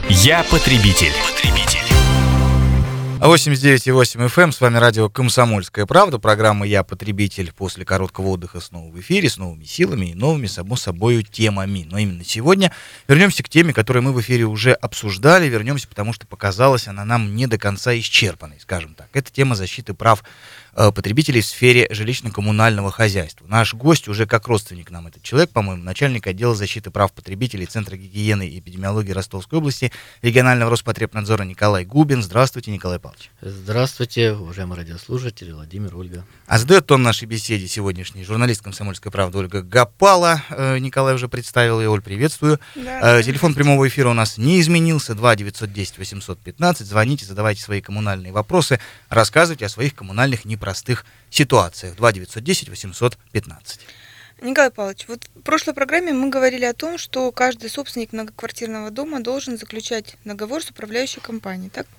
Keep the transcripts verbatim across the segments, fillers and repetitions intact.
Я потребитель. потребитель. восемьдесят девять и восемь эф эм, с вами радио «Комсомольская правда», программа «Я потребитель». После короткого отдыха снова в эфире, с новыми силами и новыми, само собой, темами. Но именно сегодня вернемся к теме, которую мы в эфире уже обсуждали. Вернемся, потому что показалась она нам не до конца исчерпанной, скажем так. Это тема защиты прав э, потребителей в сфере жилищно-коммунального хозяйства. Наш гость уже как родственник нам этот человек, по-моему, начальник отдела защиты прав потребителей Центра гигиены и эпидемиологии Ростовской области, регионального Роспотребнадзора Николай Губин. Здравствуйте, Николай Павлович. Здравствуйте, уважаемые радиослушатели, Владимир, Ольга. А задает тон нашей беседе сегодняшний журналист «Комсомольской правды» Ольга Гапала. Э, Николай уже представил ее. Оль, приветствую. Да, э, телефон прямого эфира у нас не изменился. два девятьсот десять восемьсот пятнадцать. Звоните, задавайте свои коммунальные вопросы, рассказывайте о своих коммунальных непростых ситуациях. два девятьсот десять восемьсот пятнадцать. Николай Павлович, вот в прошлой программе мы говорили о том, что каждый собственник многоквартирного дома должен заключать договор с управляющей компанией, так?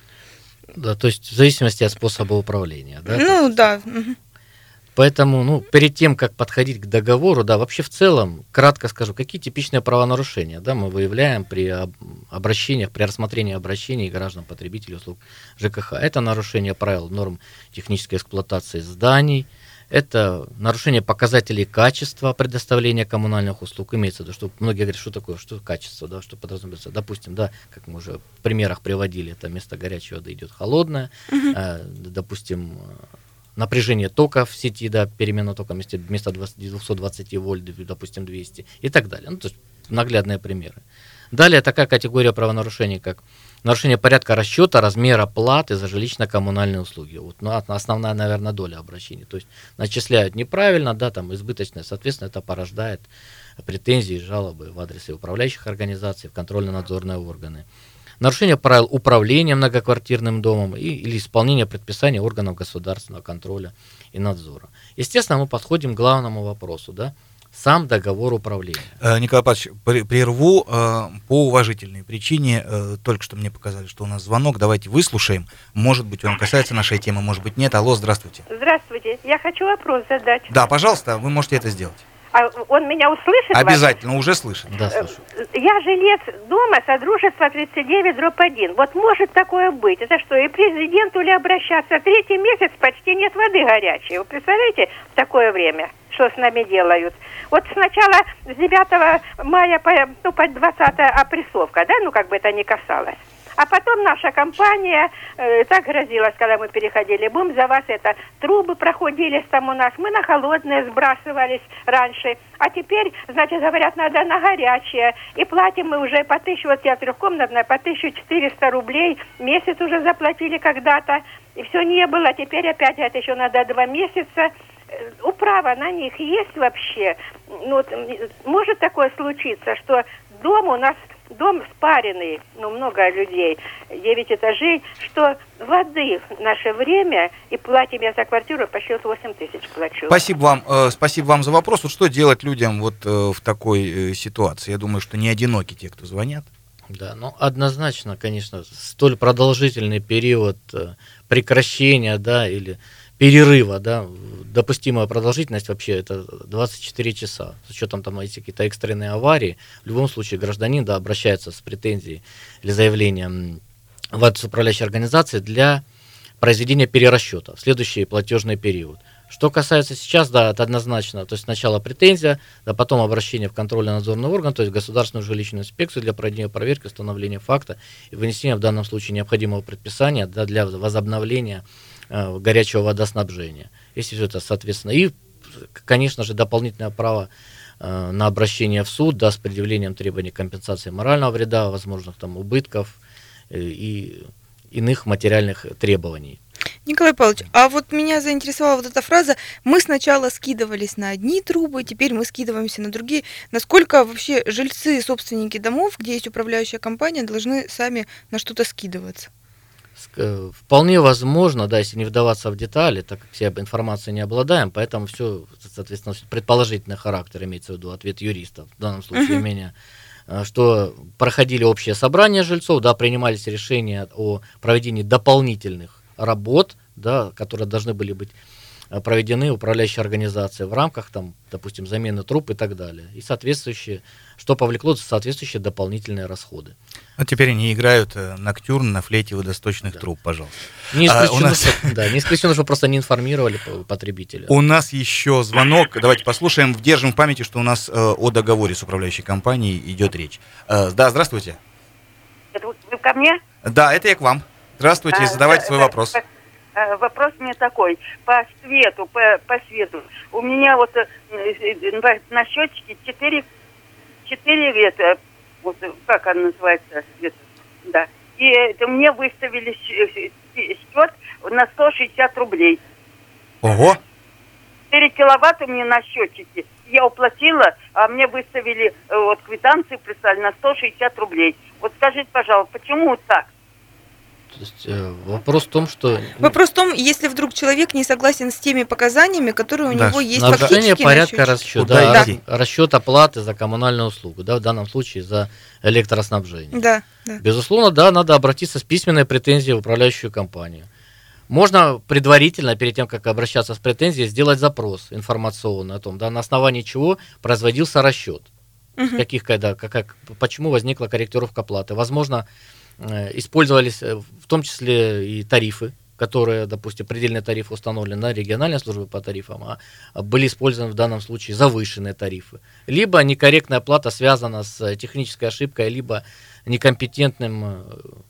Да, то есть в зависимости от способа управления, да? Ну, да. Поэтому, ну, перед тем, как подходить к договору, да, вообще в целом, кратко скажу, какие типичные правонарушения, да, мы выявляем при обращениях, при рассмотрении обращений граждан-потребителей услуг ЖКХ. Это нарушение правил норм технической эксплуатации зданий, это нарушение показателей качества предоставления коммунальных услуг. Имеется в виду, что многие говорят, что такое, что качество, да, что подразумевается. Допустим, да, как мы уже в примерах приводили, это вместо горячей воды идет холодная, uh-huh. э, допустим, напряжение тока в сети, да, перемена тока вместо, вместо двести двадцать вольт, допустим, двести и так далее. Ну, то есть наглядные примеры. Далее такая категория правонарушений, как нарушение порядка расчета размера платы за жилищно-коммунальные услуги. Вот, ну, основная, наверное, доля обращений. То есть начисляют неправильно, да, там избыточно, соответственно, это порождает претензии, жалобы в адрес управляющих организаций, в контрольно-надзорные органы. Нарушение правил управления многоквартирным домом и, или исполнение предписаний органов государственного контроля и надзора. Естественно, мы подходим к главному вопросу, да, сам договор управления. Николай Павлович, прерву э, по уважительной причине. Э, только что мне показали, что у нас звонок. Давайте выслушаем. Может быть, он касается нашей темы, может быть, нет. Алло, здравствуйте. Здравствуйте. Я хочу вопрос задать. Да, пожалуйста, вы можете это сделать. А он меня услышит? Обязательно, вас? Уже слышит. Да, слышу. Я жилец дома Содружества тридцать девять дробь один. Вот может такое быть. Это что, и президенту ли обращаться? Третий месяц почти нет воды горячей. Вы представляете, в такое время, что с нами делают? Вот сначала с девятого мая по, ну, по двадцатое опрессовка, да, ну как бы это ни касалось. А потом наша компания э, так грозилась, когда мы переходили. Будем за вас это. Трубы проходились там у нас. Мы на холодные сбрасывались раньше. А теперь, значит, говорят, надо на горячее. И платим мы уже по тысяче, вот я трехкомнатная, по тысяча четыреста рублей. Месяц уже заплатили когда-то. И все не было. Теперь опять это еще надо два месяца. Управа на них есть вообще? Ну, может такое случиться, что дом у нас... Дом спаренный, ну, много людей, девять этажей, что воды в наше время, и платим я за квартиру почти восемь тысяч плачу. Спасибо вам, э, спасибо вам за вопрос. Вот что делать людям вот э, в такой э, ситуации? Я думаю, что не одиноки те, кто звонят. Да, ну, однозначно, конечно, столь продолжительный период э, прекращения, да, или перерыва, да, допустимая продолжительность вообще это двадцать четыре часа. С учетом там эти какие-то экстренные аварии, в любом случае гражданин, да, обращается с претензией или заявлением в адрес управляющей организации для произведения перерасчета в следующий платежный период. Что касается сейчас, да, это однозначно, то есть сначала претензия, да, потом обращение в контрольно-надзорный орган, то есть государственную жилищную инспекцию для проведения проверки, установления факта и вынесения в данном случае необходимого предписания, да, для возобновления э, горячего водоснабжения. Если все это, соответственно, и, конечно же, дополнительное право э, на обращение в суд, да, с предъявлением требований компенсации морального вреда, возможных там убытков э, и иных материальных требований. Николай Павлович, а вот меня заинтересовала вот эта фраза: мы сначала скидывались на одни трубы, теперь мы скидываемся на другие. Насколько вообще жильцы, собственники домов, где есть управляющая компания, должны сами на что-то скидываться? Вполне возможно, да, если не вдаваться в детали, так как все информацией не обладаем, поэтому все, соответственно, предположительный характер, имеется в виду ответ юристов, в данном случае uh-huh. меня, что проходили общее собрание жильцов, да, принимались решения о проведении дополнительных работ, да, которые должны были быть проведены управляющей организацией в рамках, там, допустим, замены труб и так далее. И соответствующие, что повлекло соответствующие дополнительные расходы. А теперь они играют ноктюрн на флейте водосточных да. труб, пожалуйста. Не исключено, а, у нас... что, да, не исключено, что просто не информировали потребителя. У нас еще звонок. Давайте послушаем, держим в памяти, что у нас э, о договоре с управляющей компанией идет речь. Э, да, здравствуйте. Это вы ко мне? Да, это я к вам. Здравствуйте, а, задавайте свой вопрос. Вопрос мне такой. По свету, по, по свету. У меня вот на счетчике четыре, четыре это, вот, как она называется, свет, да. И это мне выставили счет на сто шестьдесят рублей. Ого! четыре киловатта мне на счетчике. Я уплатила, а мне выставили, вот квитанции прислали на сто шестьдесят рублей. Вот скажите, пожалуйста, почему так? То есть, э, вопрос в том, что... Вопрос в том, если вдруг человек не согласен с теми показаниями, которые у да. него есть нарушение фактически порядка расчета, да, да. расчет оплаты за коммунальную услугу, да, в данном случае за электроснабжение. Да, да. Безусловно, да, надо обратиться с письменной претензией в управляющую компанию. Можно предварительно, перед тем, как обращаться с претензией, сделать запрос информационный о том, да, на основании чего производился расчет, угу. каких, когда, как, как, почему возникла корректировка оплаты. Возможно, использовались в том числе и тарифы, которые, допустим, предельные тарифы установлены на региональной службе по тарифам, а были использованы в данном случае завышенные тарифы. Либо некорректная оплата связана с технической ошибкой, либо некомпетентным,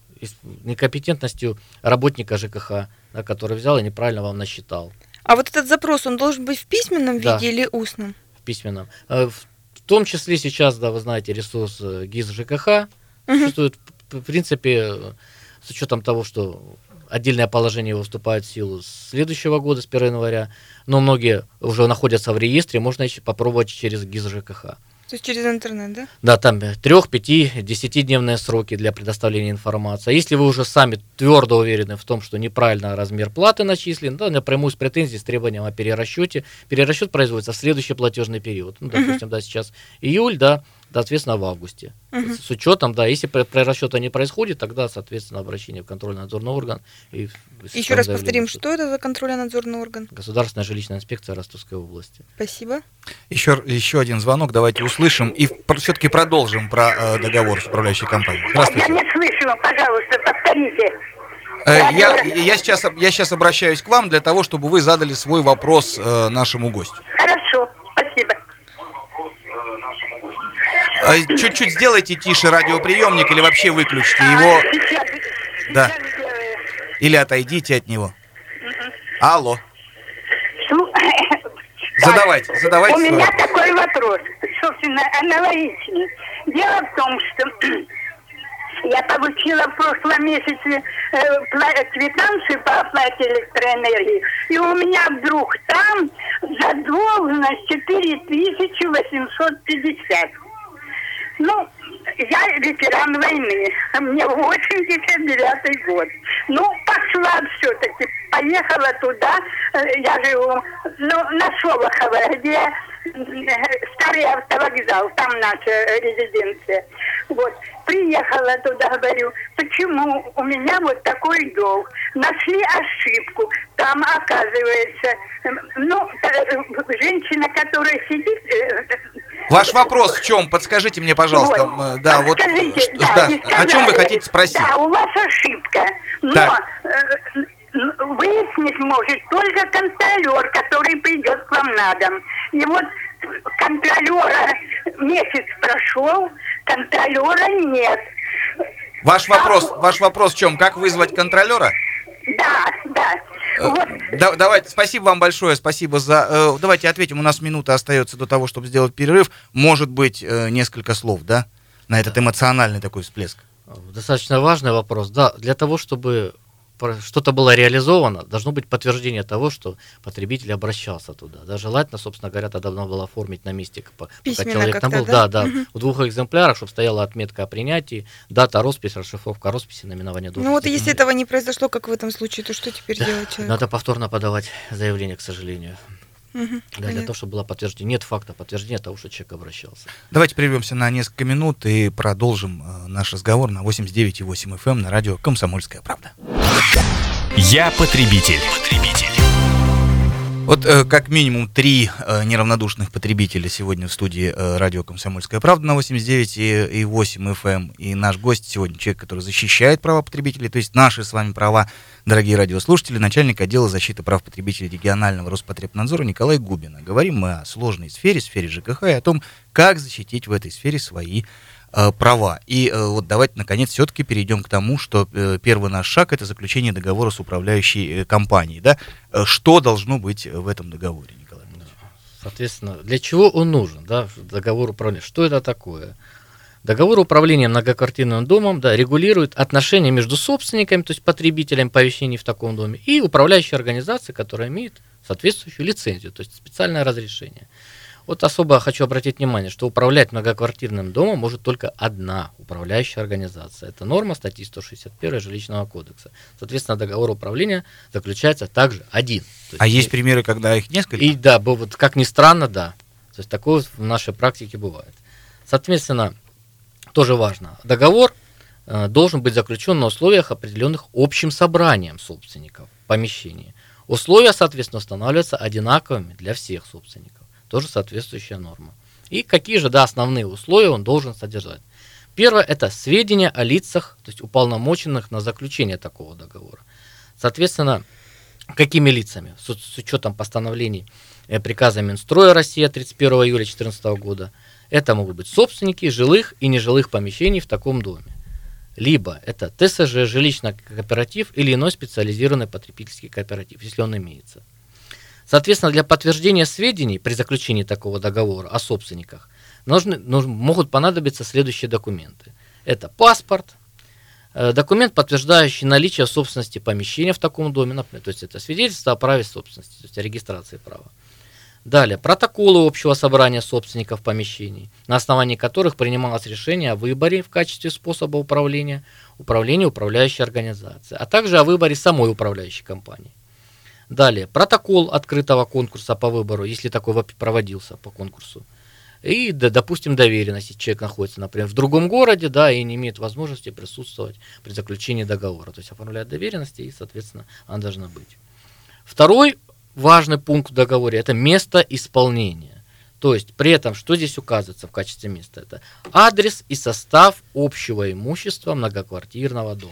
некомпетентностью работника ЖКХ, да, который взял и неправильно вам насчитал. А вот этот запрос, он должен быть в письменном да, виде или устном? В письменном. В том числе сейчас, да, вы знаете, ресурс ГИС ЖКХ угу. существует. В принципе, с учетом того, что отдельное положение его вступает в силу с следующего года, с первого января, но многие уже находятся в реестре, можно еще попробовать через ГИС ЖКХ. То есть через интернет, да? Да, там трех, пяти, десятидневные сроки для предоставления информации. А если вы уже сами твердо уверены в том, что неправильно размер платы начислен, да, напрямую с претензией, с требованием о перерасчете. Перерасчет производится в следующий платежный период. Ну, допустим, uh-huh. да, сейчас июль, да, да, соответственно, в августе. Uh-huh. С учетом, да, если прерасчета не происходит, тогда, соответственно, обращение в контрольно-надзорный орган. И еще раз повторим, что это за контрольно-надзорный орган? Государственная жилищная инспекция Ростовской области. Спасибо. Еще, еще один звонок, давайте услышим и все-таки продолжим про э, договор с управляющей компанией. Здравствуйте. Я не слышу, пожалуйста, повторите. Э, я, я, сейчас, я сейчас обращаюсь к вам для того, чтобы вы задали свой вопрос э, нашему гостю. Хорошо, спасибо. Чуть-чуть сделайте тише радиоприемник или вообще выключите его. Сейчас, да. сейчас или отойдите от него. Угу. Алло. Шу... Задавайте, задавайте. У меня вопрос. Такой вопрос, собственно, аналогичный. Дело в том, что я получила в прошлом месяце э, квитанцию по оплате электроэнергии, и у меня вдруг там задолженность четыре тысячи восемьсот пятьдесят. Ну, я ветеран войны, мне восемьдесят девятый год. Ну, пошла все-таки, поехала туда, я живу, ну, на Шолохово, где старый автовокзал, там наша резиденция. Вот, приехала туда, говорю, почему у меня вот такой долг? Нашли ошибку, там, оказывается, ну, женщина, которая сидит... Ваш вопрос в чем? Подскажите мне, пожалуйста. Вот. Да, вот, Подскажите, что, да, да, о чем вы хотите спросить? Да, у вас ошибка, но так. выяснить может только контролер, который придет к вам на дом. И вот контролера месяц прошел, контролера нет. Ваш вопрос, а, ваш вопрос в чем? Как вызвать контролера? Да, да. Вот. Да, давайте, спасибо вам большое, спасибо за... Э, давайте ответим, у нас минута остается до того, чтобы сделать перерыв. Может быть, э, несколько слов, да, на этот эмоциональный такой всплеск. Достаточно важный вопрос. Да, для того, чтобы что-то было реализовано, должно быть подтверждение того, что потребитель обращался туда. Да, желательно, собственно говоря, тогда надо было оформить на месте, пока человек там был. Да, да, угу. В двух экземплярах, чтобы стояла отметка о принятии, дата, роспись, расшифровка росписи, наименование должности. Ну вот если этого не произошло, как в этом случае, то что теперь да, делать человеку? Надо повторно подавать заявление, к сожалению. Угу, да, для того, чтобы было подтверждение. Нет факта подтверждения того, что человек обращался. Давайте прервемся на несколько минут и продолжим э, наш разговор на восемьдесят девять и восемь эф эм на радио «Комсомольская правда». Я потребитель. Потребитель. Вот э, как минимум три э, неравнодушных потребителя сегодня в студии э, радио «Комсомольская правда» на восемьдесят девять и восемь эф эм. И наш гость сегодня человек, который защищает права потребителей, то есть наши с вами права, дорогие радиослушатели, начальник отдела защиты прав потребителей регионального Роспотребнадзора Николай Губин. Говорим мы о сложной сфере, сфере ЖКХ, и о том, как защитить в этой сфере свои э, права. И э, вот давайте, наконец, все-таки перейдем к тому, что э, первый наш шаг — это заключение договора с управляющей э, компанией. Да? Э, что должно быть в этом договоре, Николай? Соответственно, для чего он нужен, да, договор управления? Что это такое? Договор управления многоквартирным домом, да, регулирует отношения между собственниками, то есть потребителями помещений в таком доме, и управляющей организацией, которая имеет соответствующую лицензию, то есть специальное разрешение. Вот особо хочу обратить внимание, что управлять многоквартирным домом может только одна управляющая организация. Это норма статьи сто шестьдесят один Жилищного кодекса. Соответственно, договор управления заключается также один. То а есть, есть примеры, когда их несколько? И да, вот как ни странно, да. То есть такое в нашей практике бывает. Соответственно, тоже важно, договор э, должен быть заключен на условиях, определенных общим собранием собственников помещений. Условия, соответственно, устанавливаются одинаковыми для всех собственников. Тоже соответствующая норма. И какие же, да, основные условия он должен содержать? Первое – это сведения о лицах, то есть уполномоченных на заключение такого договора. Соответственно, какими лицами? С, с учетом постановлений э, приказа Минстроя России от тридцать первого июля две тысячи четырнадцатого года, это могут быть собственники жилых и нежилых помещений в таком доме. Либо это ТСЖ, жилищный кооператив или иной специализированный потребительский кооператив, если он имеется. Соответственно, для подтверждения сведений при заключении такого договора о собственниках нужны, нужны, могут понадобиться следующие документы. Это паспорт, э, документ, подтверждающий наличие собственности помещения в таком доме, например, то есть это свидетельство о праве собственности, то есть о регистрации права. Далее, протоколы общего собрания собственников помещений, на основании которых принималось решение о выборе в качестве способа управления, управления управляющей организации, а также о выборе самой управляющей компании. Далее, протокол открытого конкурса по выбору, если такой проводился по конкурсу. И, да, допустим, доверенность, если человек находится, например, в другом городе, да, и не имеет возможности присутствовать при заключении договора. То есть оформляет доверенность, и, соответственно, она должна быть. Второй важный пункт в договоре – это место исполнения. То есть при этом, что здесь указывается в качестве места? Это адрес и состав общего имущества многоквартирного дома.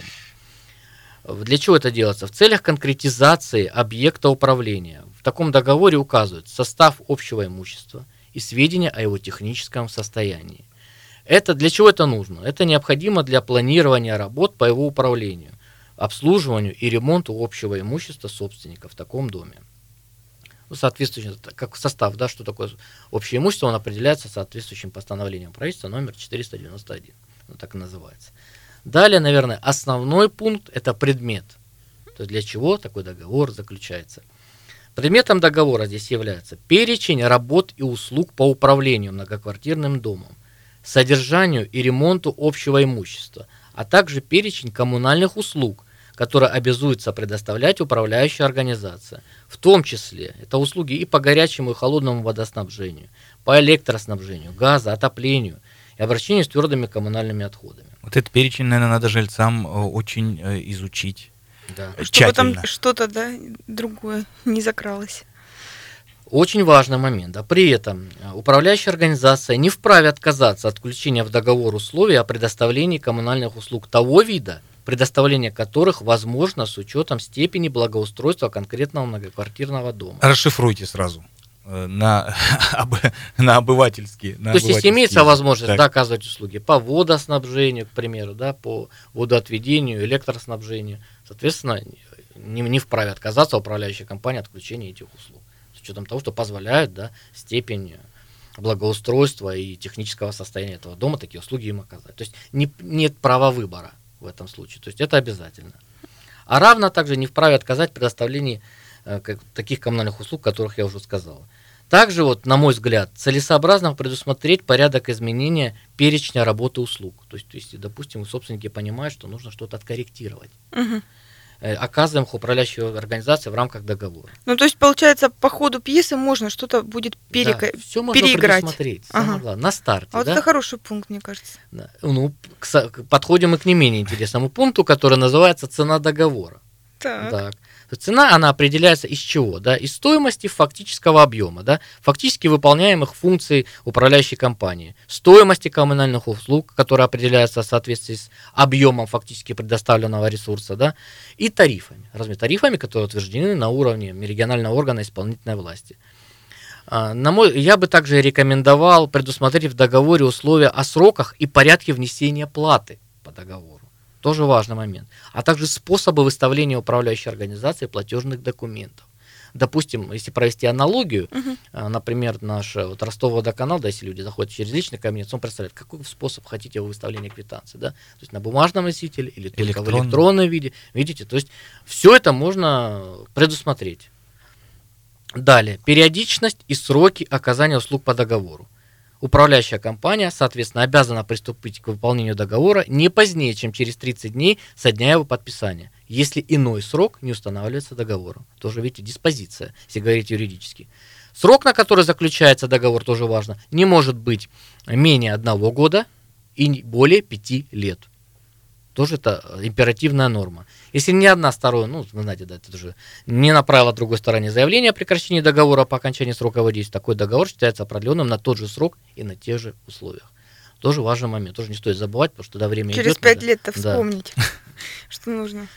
Для чего это делается? В целях конкретизации объекта управления. В таком договоре указывают состав общего имущества и сведения о его техническом состоянии. Это, для чего это нужно? Это необходимо для планирования работ по его управлению, обслуживанию и ремонту общего имущества собственника в таком доме. Ну, соответствующий, как состав, да, что такое общее имущество, он определяется соответствующим постановлением правительства номер четыреста девяносто один. Ну, так и называется. Далее, наверное, основной пункт – это предмет. То есть для чего такой договор заключается. Предметом договора здесь является перечень работ и услуг по управлению многоквартирным домом, содержанию и ремонту общего имущества, а также перечень коммунальных услуг, которые обязуется предоставлять управляющая организация. В том числе это услуги и по горячему и холодному водоснабжению, по электроснабжению, газу, отоплению и обращению с твердыми коммунальными отходами. Вот этот перечень, наверное, надо жильцам очень э, изучить. Да. Чтобы тщательно. там что-то, да, другое не закралось. Очень важный момент. Да. При этом управляющая организация не вправе отказаться от включения в договор условий о предоставлении коммунальных услуг того вида, предоставление которых возможно с учетом степени благоустройства конкретного многоквартирного дома. Расшифруйте сразу на, на обывательские. На То есть, если имеется возможность, да, оказывать услуги по водоснабжению, к примеру, да, по водоотведению, электроснабжению, соответственно, не, не вправе отказаться управляющая компания от включения этих услуг. С учетом того, что позволяют, да, степень благоустройства и технического состояния этого дома такие услуги им оказать. То есть не, нет права выбора в этом случае. То есть это обязательно. А равно также не вправе отказать в предоставлении э, как, таких коммунальных услуг, которых я уже сказал. Также, вот, на мой взгляд, целесообразно предусмотреть порядок изменения перечня работы услуг. То есть, то есть допустим, собственники понимают, что нужно что-то откорректировать. Угу. Э, оказываем их управляющей организации в рамках договора. Ну, то есть, получается, по ходу пьесы можно что-то будет перека... да, все можно переиграть. Предусмотреть, ага. самое главное, на старте. А вот да? это хороший пункт, мне кажется. Да. Ну, к, подходим и к не менее интересному пункту, который называется «Цена договора». Так. Так. Цена, она определяется из чего? Да? Из стоимости фактического объема, да? Фактически выполняемых функций управляющей компании, стоимости коммунальных услуг, которые определяются в соответствии с объемом фактически предоставленного ресурса, да? И тарифами, разными тарифами, которые утверждены на уровне регионального органа исполнительной власти. На мой, я бы также рекомендовал предусмотреть в договоре условия о сроках и порядке внесения платы по договору. Тоже важный момент. А также способы выставления управляющей организации платежных документов. Допустим, если провести аналогию, uh-huh. например, наш вот Ростов-Водоканал, да, если люди заходят через личный кабинет, он представляет, какой способ хотите вы выставления квитанции, да? То есть на бумажном носителе или только Электронный. в электронном виде. Видите, то есть все это можно предусмотреть. Далее, периодичность и сроки оказания услуг по договору. Управляющая компания, соответственно, обязана приступить к выполнению договора не позднее, чем через тридцать дней со дня его подписания, если иной срок не устанавливается договором. Тоже, видите, диспозиция, если говорить юридически. Срок, на который заключается договор, тоже важно, не может быть менее одного года и более пяти лет. Тоже это императивная норма. Если ни одна сторона, ну, вы знаете, да, это уже не направила другой стороне заявление о прекращении договора по окончании срока его действия, такой договор считается продленным на тот же срок и на тех же условиях. Тоже важный момент, тоже не стоит забывать, потому что до времени идет. Через пять лет-то вспомнить, что нужно.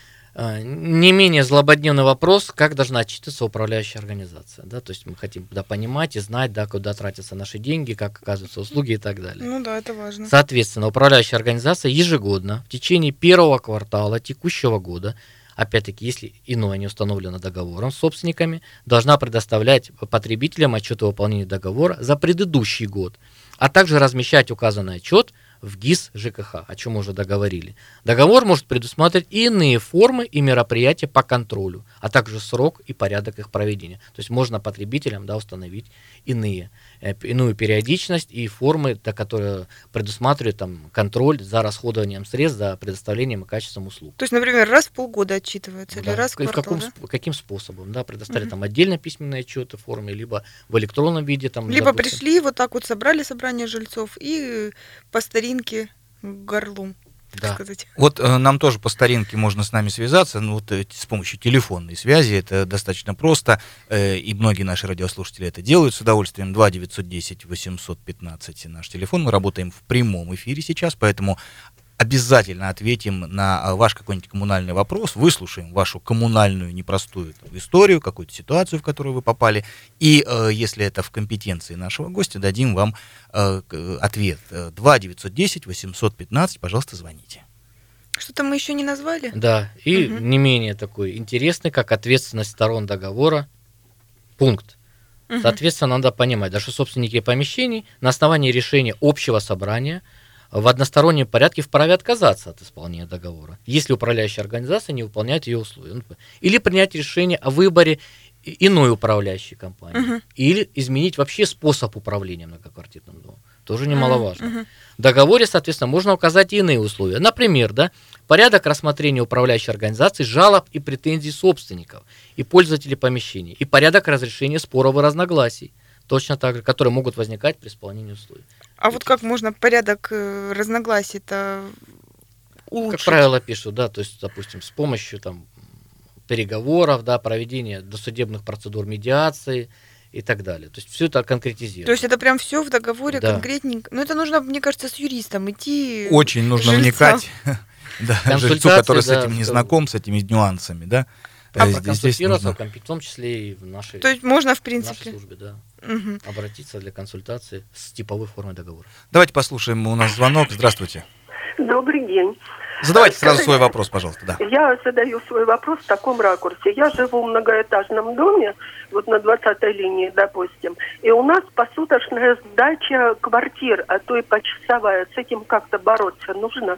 Не менее злободневный вопрос, как должна отчитываться управляющая организация. Да? То есть мы хотим да, понимать и знать, да, куда тратятся наши деньги, как оказываются услуги и так далее. Ну да, это важно. Соответственно, управляющая организация ежегодно в течение первого квартала текущего года, опять-таки, если иное не установлено договором с собственниками, должна предоставлять потребителям отчет о выполнении договора за предыдущий год, а также размещать указанный отчет в ГИС ЖКХ, о чем мы уже договорили. Договор может предусматривать и иные формы и мероприятия по контролю, а также срок и порядок их проведения. То есть можно потребителям да, установить иные, э, иную периодичность и формы, да, которые предусматривают там, контроль за расходованием средств, за предоставлением и качеством услуг. То есть, например, раз в полгода отчитывается да. или раз в квартал, каком, да? Каким способом? Да, предоставить Uh-huh. там отдельно письменные отчеты в форме, либо в электронном виде. Там, либо допустим. пришли, вот так вот собрали собрание жильцов и по старинке горлом, так да. сказать. Вот э, нам тоже по старинке можно с нами связаться, ну, вот, э, с помощью телефонной связи, это достаточно просто, э, и многие наши радиослушатели это делают с удовольствием. Два девятьсот десять восемьсот пятнадцать наш телефон, мы работаем в прямом эфире сейчас, поэтому обязательно ответим на ваш какой-нибудь коммунальный вопрос, выслушаем вашу коммунальную непростую там, историю, какую-то ситуацию, в которую вы попали, и э, если это в компетенции нашего гостя, дадим вам э, ответ. Два девятьсот десять восемьсот пятнадцать, пожалуйста, звоните. Что-то мы еще не назвали? Да, и Угу. не менее такой интересный, как ответственность сторон договора, пункт. Угу. Соответственно, надо понимать, даже собственники помещений на основании решения общего собрания в одностороннем порядке вправе отказаться от исполнения договора, если управляющая организация не выполняет ее условия. Или принять решение о выборе иной управляющей компании. Uh-huh. Или изменить вообще способ управления многоквартирным домом. Тоже немаловажно. Uh-huh. В договоре, соответственно, можно указать и иные условия. Например, да, порядок рассмотрения управляющей организации жалоб и претензий собственников и пользователей помещений, и порядок разрешения споров и разногласий, точно так же, которые могут возникать при исполнении условий. А вот как можно порядок э, разногласий-то улучшить? Как правило, пишут, да, то есть, допустим, с помощью там, переговоров, да, проведения досудебных процедур медиации и так далее. То есть все это конкретизируется. То есть это прям все в договоре Да. конкретненько. Ну это нужно, мне кажется, с юристом идти. Очень нужно жильцам. вникать, да, Консультации, жильцу, который с да, этим не в- знаком, с этими нюансами, да. А Э, здесь- здесь проконсультироваться, нужно- в том числе и в нашей, То есть можно, в в нашей принципе. службе, да, Мгм. обратиться для консультации с типовой формой договора. Давайте послушаем, у нас звонок. Здравствуйте. Добрый день. Задавайте сразу свой вопрос, пожалуйста, да. Я задаю свой вопрос в таком ракурсе. Я живу в многоэтажном доме, вот на двадцатой линии, допустим, и у нас посуточная сдача квартир, а то и почасовая. С этим как-то бороться нужно?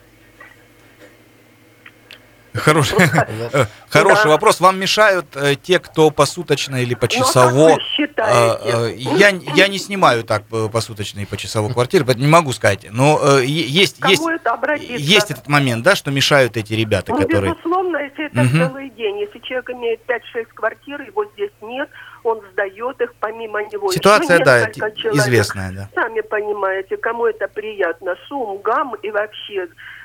Хороший, э, хороший Да. вопрос. Вам мешают э, те, кто посуточно или Ну, а как почасово? вы считаете? Э, э, я, я не снимаю так э, посуточно и почасово квартиры, поэтому не могу сказать. Но э, е- есть, Кому есть, это обратиться? есть этот момент, да, что мешают эти ребята, Ну, которые... безусловно, если это Мгм. целый день. Если человек имеет пять-шесть квартир, его здесь нет, он сдает их, помимо него Ситуация, еще да, несколько т- человек. известная, да. Сами понимаете, кому это приятно. Шум, гам и вообще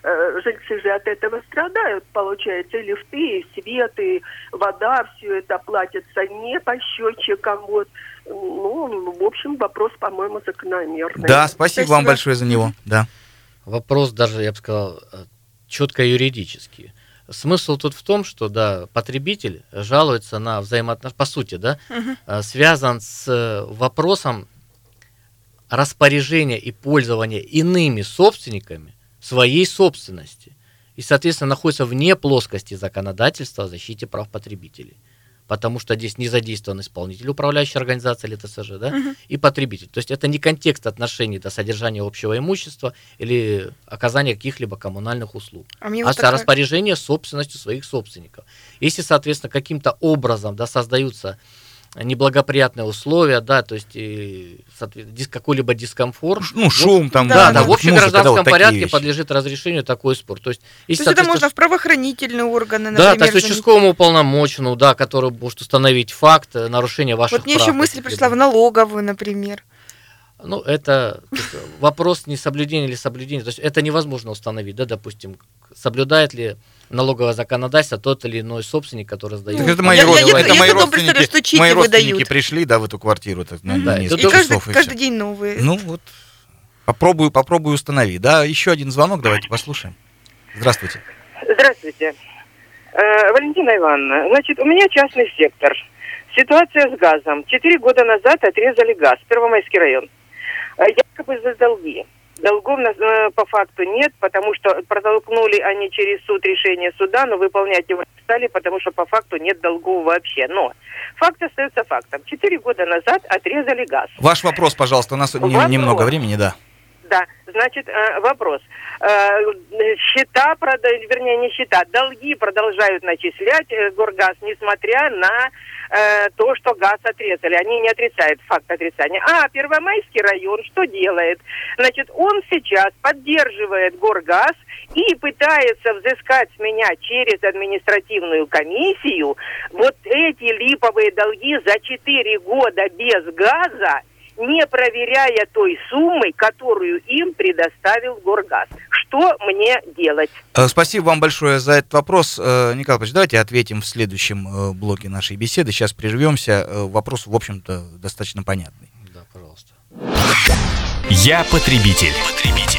э, жильцы же от этого страдают, получается, и лифты, и свет, и вода, все это платится не по счетчикам, вот. Ну, в общем, вопрос, по-моему, закономерный. Да, спасибо, Спасибо. вам большое за него. Да. Вопрос даже, я бы сказал, четко юридический. Смысл тут в том, что да, потребитель жалуется на взаимоотношения, по сути, да, Мгм. связан с вопросом распоряжения и пользования иными собственниками своей собственности. И, соответственно, находится вне плоскости законодательства о защите прав потребителей. Потому что здесь не задействован исполнитель, управляющая организация или ТСЖ, да, Мгм. и потребитель. То есть это не контекст отношений до содержания общего имущества или оказания каких-либо коммунальных услуг, А мне а вот со такая- распоряжение собственностью своих собственников. Если, соответственно, каким-то образом, да, создаются неблагоприятные условия, да, то есть и, соответ- дис- какой-либо дискомфорт, Ну, шум там, да, да, да, ну, в общем музыка, да, гражданском вот такие порядке вещи. подлежит разрешению такой спор. То есть, То если, есть это соответственно, можно в правоохранительные органы, да, например. то есть занести. участковому уполномоченному, да, который может установить факт э, нарушения ваших Вот мне прав. еще мысль каких-либо. пришла в налоговую, например. Ну, это то есть, вопрос не соблюдения или соблюдения. То есть это невозможно установить, да, допустим, соблюдает ли налоговое законодательство тот или иной собственник, который сдает. Так это Ну, мои, я- род- я- я- это я мои с трудом представляю, родственники, что чеки мои родственники выдают. пришли, да, в эту квартиру так, на, на Да, несколько И каждый, часов, и каждый всё. день новые. Ну вот, попробую, попробую установить. Да, еще один звонок, давайте послушаем. Здравствуйте. Здравствуйте. Э, Валентина Ивановна, значит, у меня частный сектор. Ситуация с газом. Четыре года назад отрезали газ, Первомайский район. Э, Якобы за долги. Долгов на- э, по факту нет, потому что протолкнули они через суд решение суда, но выполнять его не стали, потому что по факту нет долгов вообще. Но факт остается фактом. Четыре года назад отрезали газ. Ваш вопрос, пожалуйста, у нас не- Вопрос. немного времени, да. Да, значит, э, вопрос. Э, Счета, прода- вернее, не счета, долги продолжают начислять э, Горгаз, несмотря на э, то, что газ отрезали. Они не отрицают факт отрицания. А Первомайский район что делает? Значит, он сейчас поддерживает Горгаз и пытается взыскать с меня через административную комиссию вот эти липовые долги за четыре года без газа, не проверяя той суммы, которую им предоставил Горгаз. Что мне делать? Э, Спасибо вам большое за этот вопрос. Э, Николай Павлович, давайте ответим в следующем э, блоке нашей беседы. Сейчас прервемся. Э, Вопрос, в общем-то, достаточно понятный. Да, пожалуйста. Я потребитель. Потребитель.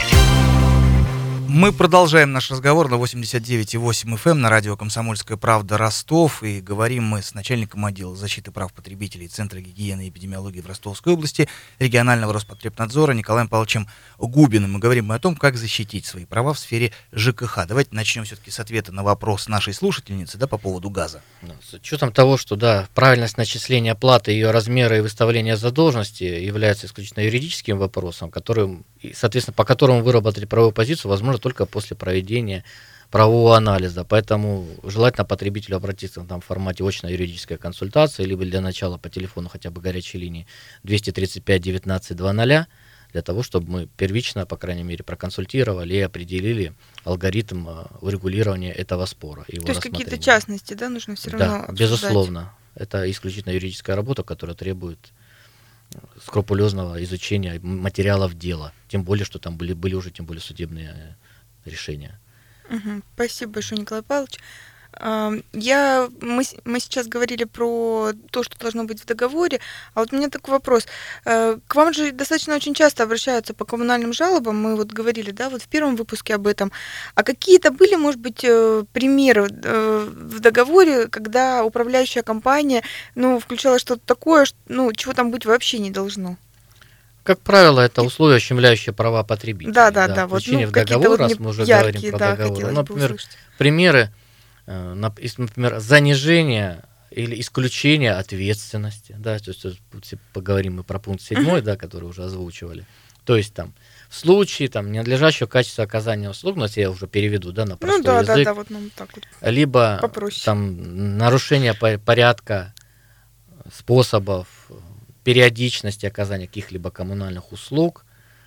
Мы продолжаем наш разговор на восемьдесят девять и восемь эф эм на радио «Комсомольская правда» Ростов. И говорим мы с начальником отдела защиты прав потребителей Центра гигиены и эпидемиологии в Ростовской области регионального Роспотребнадзора Николаем Павловичем Губиным. Мы говорим о том, как защитить свои права в сфере ЖКХ. Давайте начнем все-таки с ответа на вопрос нашей слушательницы, да, по поводу газа. Ну, с учетом того, что да, правильность начисления платы, ее размера и выставления задолженности является исключительно юридическим вопросом, которым, и, соответственно, по которому выработали правовую позицию, возможно, только после проведения правового анализа. Поэтому желательно потребителю обратиться к нам в формате очной юридической консультации, либо для начала по телефону хотя бы горячей линии двести тридцать пять девятнадцать двадцать, для того, чтобы мы первично, по крайней мере, проконсультировали и определили алгоритм урегулирования этого спора. Его То есть какие-то рассмотрения. частности, да, нужно все равно Да, обсуждать? безусловно. Это исключительно юридическая работа, которая требует скрупулезного изучения материалов дела. Тем более, что там были, были уже тем более судебные решения. Мгм. Спасибо большое, Николай Павлович. А, Я, мы, с- мы сейчас говорили про то, что должно быть в договоре, а вот у меня такой вопрос. Э, К вам же достаточно очень часто обращаются по коммунальным жалобам, мы вот говорили, да, вот в первом выпуске об этом. А какие-то были, может быть, э, примеры э, в договоре, когда управляющая компания, ну, включала что-то такое, ш- ну, чего там быть вообще не должно? Как правило, это условия, ущемляющие права потребителей. Да, да, да, вот, Включение ну, в какие-то договор, вот раз не- мы уже яркие, говорим про да, договор. хотелось бы Например, услышать. примеры, э, нап- из- например, занижение или исключение ответственности, да, то есть э, если поговорим мы про пункт седьмой, да, который уже озвучивали. То есть там в случае там ненадлежащего качества оказания услуг, ну, если я уже переведу, да, на простой Ну да, да, язык, да, вот нам так вот. либо Попроще. там нарушение по- порядка, способов, периодичности оказания каких-либо коммунальных услуг,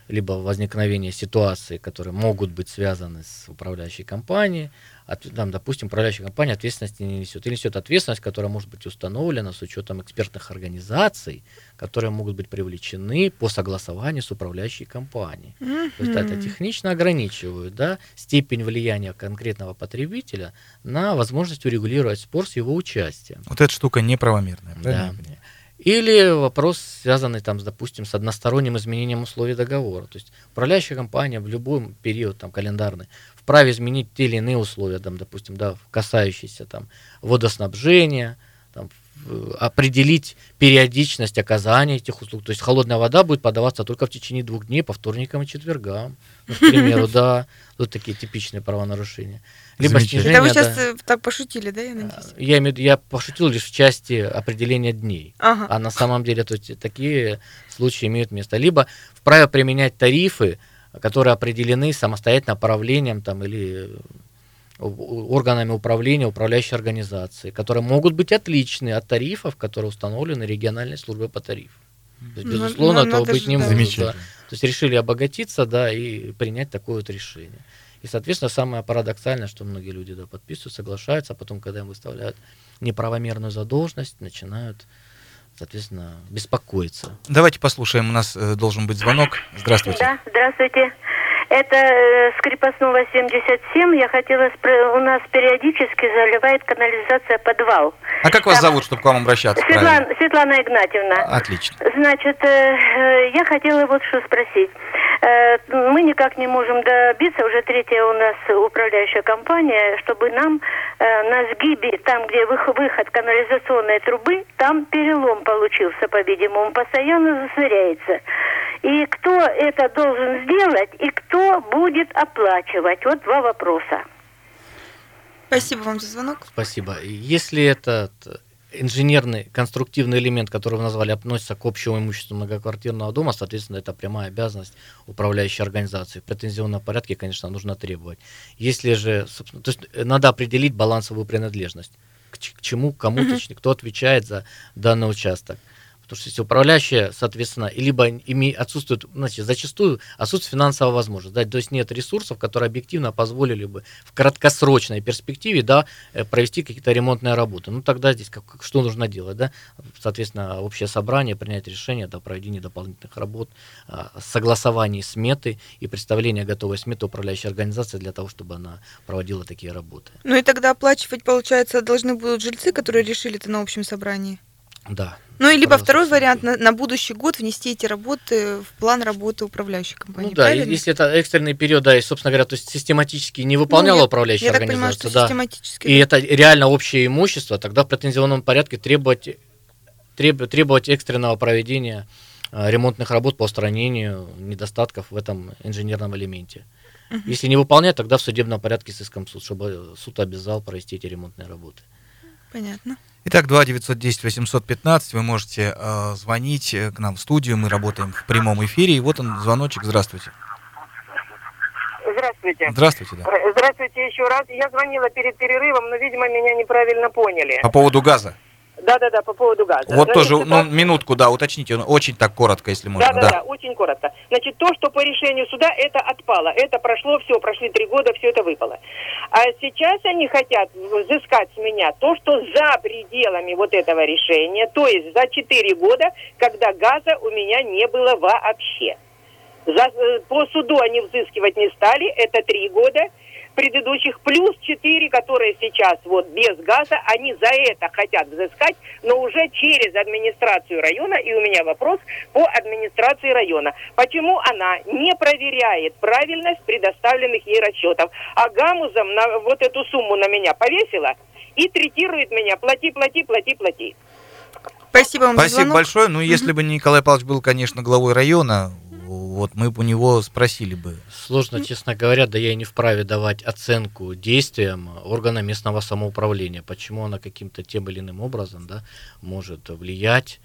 либо возникновение ситуаций, которые могут быть связаны с управляющей компанией, от, там, допустим, управляющая компания ответственности не несет. Или несет ответственность, которая может быть установлена с учетом экспертных организаций, которые могут быть привлечены по согласованию с управляющей компанией. Mm-hmm. То есть это технично ограничивает, да, степень влияния конкретного потребителя на возможность урегулировать спор с его участием. Вот эта штука неправомерная. Да. Или вопрос, связанный, там, допустим, с односторонним изменением условий договора. То есть управляющая компания в любой период там, календарный вправе изменить те или иные условия, там, допустим, да, касающиеся там, водоснабжения, там, определить периодичность оказания этих услуг. То есть холодная вода будет подаваться только в течение двух дней по вторникам и четвергам. Ну, к примеру, да. Вот такие типичные правонарушения. Либо снижение, это вы сейчас да, так пошутили, да, я надеюсь? Я, имею, я пошутил лишь в части определения дней. Ага. А на самом деле то есть, такие случаи имеют место. Либо вправе применять тарифы, которые определены самостоятельно правлением там, или органами управления, управляющей организации, которые могут быть отличны от тарифов, которые установлены региональной службой по тарифу. То есть, безусловно, этого быть не может. Да. То есть решили обогатиться, да, и принять такое вот решение. И, соответственно, самое парадоксальное, что многие люди, да, подписывают, соглашаются, а потом, когда им выставляют неправомерную задолженность, начинают, соответственно, беспокоиться. Давайте послушаем, у нас э, должен быть звонок. Здравствуйте. Да, здравствуйте. Это э, с крепостного семьдесят семь. Я хотела, спро... у нас периодически заливает канализация подвал. А как вас Там... зовут, чтобы к вам обращаться? Светлана, Светлана Игнатьевна. Отлично. Значит, э, э, я хотела вот что спросить. Э, мы никак не можем добиться, уже третья у нас управляющая компания, чтобы нам э, на сгибе, там, где выход, выход канализационной трубы, там перелом получился, по-видимому, постоянно засоряется. И кто это должен сделать, и кто будет оплачивать? Вот два вопроса. Спасибо вам за звонок. Спасибо. Если этот инженерный конструктивный элемент, который вы назвали, относится к общему имуществу многоквартирного дома, соответственно, это прямая обязанность управляющей организации. В претензионном порядке, конечно, нужно требовать. Если же, собственно, то есть надо определить балансовую принадлежность. К, к чему, кому, uh-huh. точнее, кто отвечает за данный участок. Потому что если управляющая, соответственно, либо ими отсутствует, значит, зачастую отсутствует финансовая возможность, да, то есть нет ресурсов, которые объективно позволили бы в краткосрочной перспективе, да, провести какие-то ремонтные работы. Ну тогда здесь как, что нужно делать, да? Соответственно, общее собрание, принять решение о проведении дополнительных работ, согласовании сметы и представления готовой сметы управляющей организации для того, чтобы она проводила такие работы. Ну и тогда оплачивать, получается, должны будут жильцы, которые решили это на общем собрании? Да. Ну и либо второй вариант, на, на будущий год внести эти работы в план работы управляющей компании. Ну да, правильно? Если это экстренный период, да, и, собственно говоря, то есть систематически не выполняла ну, я, управляющая я организация, так понимаю, что да, систематически, и да. это реально общее имущество, тогда в претензионном порядке требовать, треб, требовать экстренного проведения а, ремонтных работ по устранению недостатков в этом инженерном элементе. Uh-huh. Если не выполнять, тогда в судебном порядке с иском суд, чтобы суд обязал провести эти ремонтные работы. Понятно. Итак, два девятьсот десять восемьсот пятнадцать, вы можете э, звонить к нам в студию, мы работаем в прямом эфире, и вот он, звоночек, здравствуйте. Здравствуйте. Здравствуйте, да. Здравствуйте еще раз. Я звонила перед перерывом, но, видимо, меня неправильно поняли. По поводу газа? Да-да-да, по поводу газа. Вот Значит, тоже, это... ну, минутку, да, уточните, очень так коротко, если можно. Да-да-да, да. Очень коротко. Значит, то, что по решению суда, это отпало. Это прошло, все, прошли три года, все это выпало. А сейчас они хотят взыскать с меня то, что за пределами вот этого решения, то есть за четыре года, когда газа у меня не было вообще. За, по суду они взыскивать не стали, это три года предыдущих, плюс четыре, которые сейчас вот без газа, они за это хотят взыскать, но уже через администрацию района, и у меня вопрос по администрации района. Почему она не проверяет правильность предоставленных ей расчетов, а гамузом на вот эту сумму на меня повесила и третирует меня, плати, плати, плати, плати. Спасибо вам за Спасибо звонок. большое. Ну, если бы Николай Павлович был, конечно, главой района, вот мы бы у него спросили бы. Сложно, честно говоря, да я и не вправе давать оценку действиям органа местного самоуправления, почему она каким-то тем или иным образом, да, может влиять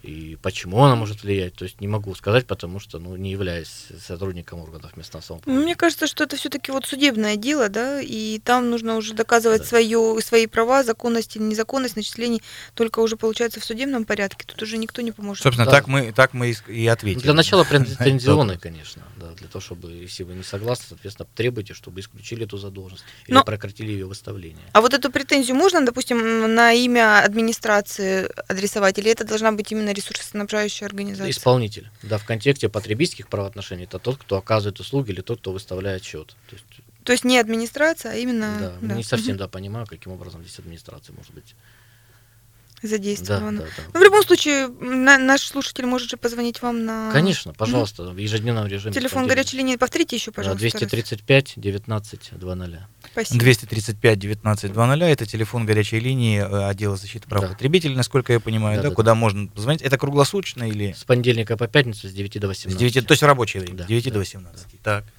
и почему она может влиять, то есть не могу сказать, потому что ну, не являюсь сотрудником органов местного самоуправления. Мне кажется, что это все-таки вот судебное дело, да, и там нужно уже доказывать да. свое, свои права, законность или незаконность начислений, только уже получается в судебном порядке, тут уже никто не поможет. Собственно, да. так, мы, так мы и ответили. Для начала претензионный, конечно, да, для того, чтобы, если вы не согласны, соответственно, требуйте, чтобы исключили эту задолженность или Но... прекратили ее выставление. А вот эту претензию можно, допустим, на имя администрации адресовать, или это должна быть именно ресурсоснабжающая организация? Исполнитель. Да, в контексте потребительских правоотношений это тот, кто оказывает услуги или тот, кто выставляет счет. То есть, То есть не администрация, а именно... Да, да. не совсем да, понимаю, каким образом здесь администрация может быть задействовано. Да, да, да. Но в любом случае, на, наш слушатель может же позвонить вам на... Конечно, пожалуйста, mm-hmm. в ежедневном режиме. Телефон горячей линии повторите еще, пожалуйста. двести тридцать пять девятнадцать двадцать. Спасибо. двести тридцать пять девятнадцать двадцать, это телефон горячей линии отдела защиты прав да. потребителей, насколько я понимаю, да, да, да куда да. можно позвонить. Это круглосуточно или... С понедельника по пятницу с девяти до восемнадцати. С девяти, то есть в рабочее время, да, с девяти да, до восемнадцати. Да. Так.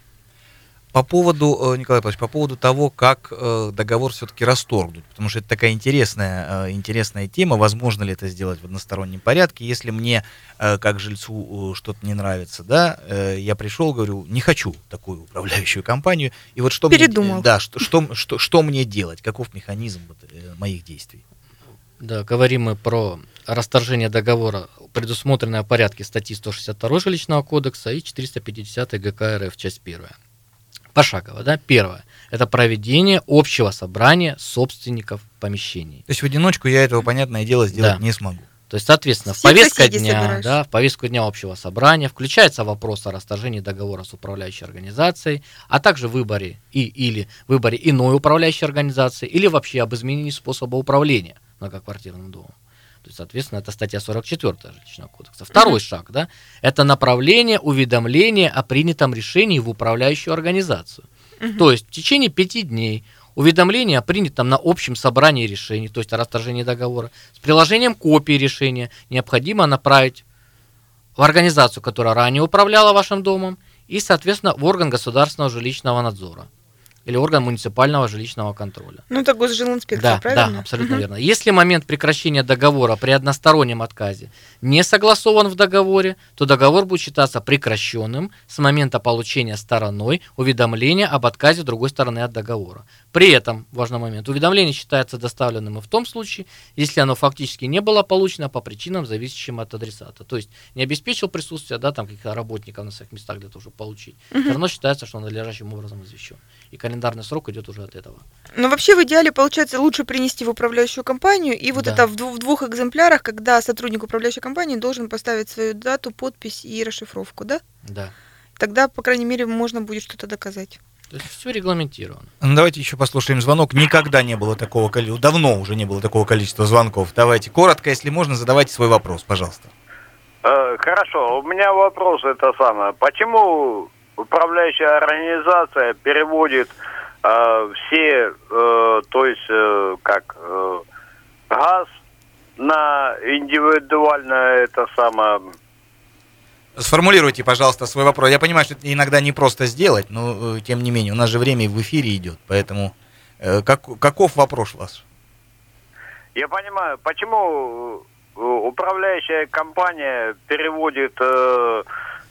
По поводу, Николай Павлович, по поводу того, как э, договор все-таки расторгнуть, потому что это такая интересная, э, интересная тема, возможно ли это сделать в одностороннем порядке, если мне, э, как жильцу, э, что-то не нравится, да, э, я пришел, говорю, не хочу такую управляющую компанию, и вот что Передумал. мне, да, что, что, что, что мне делать, каков механизм вот, э, моих действий? Да, говорим мы про расторжение договора, предусмотренное в порядке статьи сто шестьдесят два Жилищного кодекса и четыреста пятидесятый ГК РФ, часть первая. Пошагово, да, первое, это проведение общего собрания собственников помещений. То есть в одиночку я этого, понятное дело, сделать да. не смогу. То есть, соответственно, в повестке дня, да, в повестку дня общего собрания включается вопрос о расторжении договора с управляющей организацией, а также выборе и или выборе иной управляющей организации, или вообще об изменении способа управления многоквартирным домом. То есть, соответственно, это статья сорок четыре Жилищного кодекса. Второй mm-hmm. шаг, да, это направление уведомления о принятом решении в управляющую организацию. Mm-hmm. То есть в течение пяти дней уведомление о принятом на общем собрании решений, то есть о расторжении договора, с приложением копии решения необходимо направить в организацию, которая ранее управляла вашим домом, и, соответственно, в орган государственного жилищного надзора или орган муниципального жилищного контроля. Ну, это госжилинспекция, да, правильно? Да, абсолютно угу. верно. Если момент прекращения договора при одностороннем отказе не согласован в договоре, то договор будет считаться прекращенным с момента получения стороной уведомления об отказе другой стороны от договора. При этом, важный момент, уведомление считается доставленным и в том случае, если оно фактически не было получено по причинам, зависящим от адресата. То есть не обеспечил присутствие, да, там, каких-то работников на своих местах для того, чтобы получить. Угу. Все равно считается, что он надлежащим образом извещен. И календарный срок идет уже от этого. Но вообще в идеале получается лучше принести в управляющую компанию, и вот да. это в двух, в двух экземплярах, когда сотрудник управляющей компании должен поставить свою дату, подпись и расшифровку, да? Да. Тогда, по крайней мере, можно будет что-то доказать. То есть все регламентировано. Ну, давайте еще послушаем звонок. Никогда не было такого количества, давно уже не было такого количества звонков. Давайте коротко, если можно, задавайте свой вопрос, пожалуйста. Э, хорошо, у меня вопрос это самое. Почему управляющая организация переводит э, все, э, то есть э, как э, газ на индивидуальное это самое... Сформулируйте, пожалуйста, свой вопрос. Я понимаю, что это иногда не просто сделать, но э, тем не менее, у нас же время в эфире идет, поэтому э, как, каков вопрос у вас? Я понимаю, почему управляющая компания переводит... Э,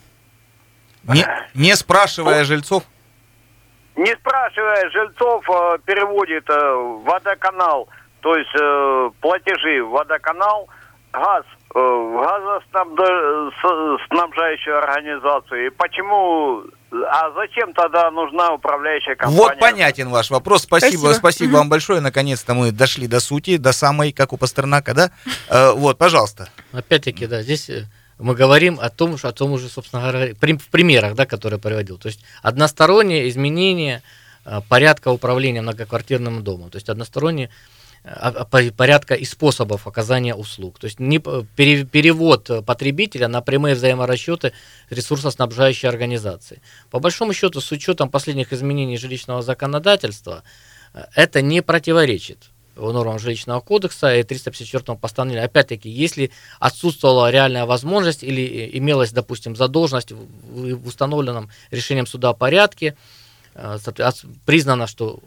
не, не спрашивая жильцов? Не спрашивая жильцов, э, переводит э, водоканал, то есть э, платежи в водоканал, газ в газоснабжающую организацию. И почему, а зачем тогда нужна управляющая компания? Вот понятен ваш вопрос. Спасибо, спасибо, спасибо вам большое. Наконец-то мы дошли до сути, до самой, как у Пастернака, да? Э, вот, пожалуйста. Опять-таки, да, здесь мы говорим о том, о том уже, собственно говоря, в примерах, да, которые я приводил. То есть одностороннее изменение порядка управления многоквартирным домом. То есть одностороннее порядка и способов оказания услуг. То есть не, перевод потребителя на прямые взаиморасчеты ресурсоснабжающей организации. По большому счету, с учетом последних изменений жилищного законодательства, это не противоречит нормам жилищного кодекса и триста пятьдесят четвёртому постановлению. Опять-таки, если отсутствовала реальная возможность или имелась, допустим, задолженность в установленном решением суда порядке, признано, что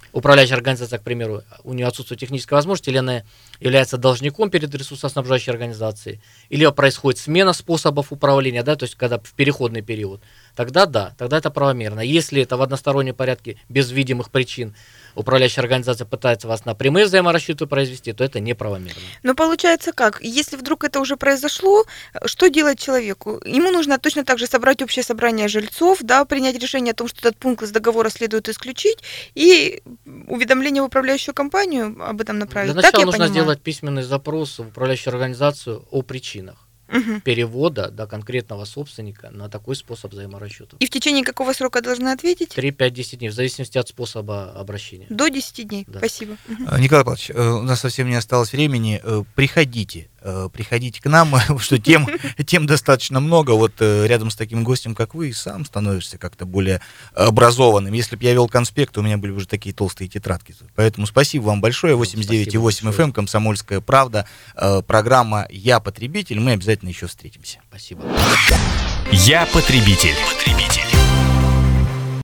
управляющая организация, к примеру, у нее отсутствует техническая возможность, или она является должником перед ресурсоснабжающей организацией, или происходит смена способов управления, да, то есть когда в переходный период, тогда да, тогда это правомерно. Если это в одностороннем порядке, без видимых причин, управляющая организация пытается вас на прямые взаиморасчеты произвести, то это неправомерно. Но получается как? Если вдруг это уже произошло, что делать человеку? Ему нужно точно так же собрать общее собрание жильцов, да, принять решение о том, что этот пункт из договора следует исключить, и уведомление в управляющую компанию об этом направить. Для начала так я нужно понимаю? сделать письменный запрос в управляющую организацию о причинах Угу. перевода до конкретного собственника на такой способ взаиморасчетов. И в течение какого срока должны ответить? три, пять, десять дней, в зависимости от способа обращения. До десяти дней. Да. Спасибо. Мгм. Николай Павлович, э, у нас совсем не осталось времени. Э, Приходите, э, приходите к нам, что тем, тем достаточно много. Вот э, рядом с таким гостем, как вы, и сам становишься как-то более образованным. Если бы я вел конспект, у меня были бы уже такие толстые тетрадки. Поэтому спасибо вам большое. восемьдесят девять и восемь эф эм, «Комсомольская правда», э, программа «Я потребитель». Мы обязательно еще встретимся. Спасибо. Я потребитель. Потребитель.